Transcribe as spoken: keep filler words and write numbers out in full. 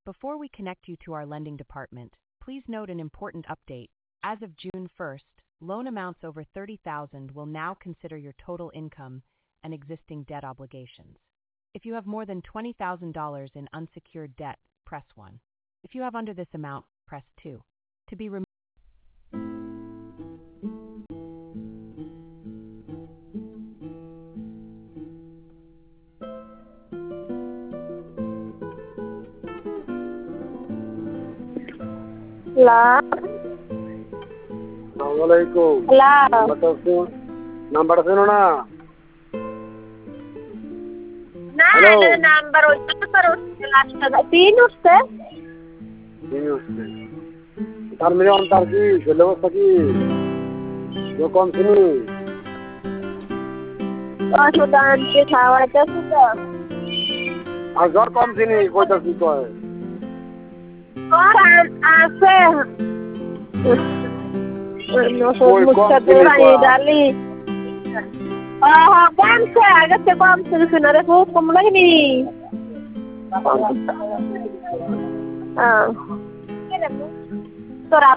Before we connect you to our lending department, please note an important update. As of June first, loan amounts over thirty thousand dollars will now consider your total income and existing debt obligations. If you have more than twenty thousand dollars in unsecured debt, press one. If you have under this amount, press two. To be removed. Hello. Assalamualaikum. Hello. Betul. Number suno na. Na Hello. ada number udah terus jelas agak pinus teh. News. Tar mere antar ki syllabus ki. Jo kom sini. Oh sudah nanti tahu aja sudah. Azhar kom sini koi tas ki koi. Orang asing. No Koi soy kom mucha sini dura koi. y dali. Ah, kwan se agak se kwan se sudah ada hukum lagi nih. Ah. Surat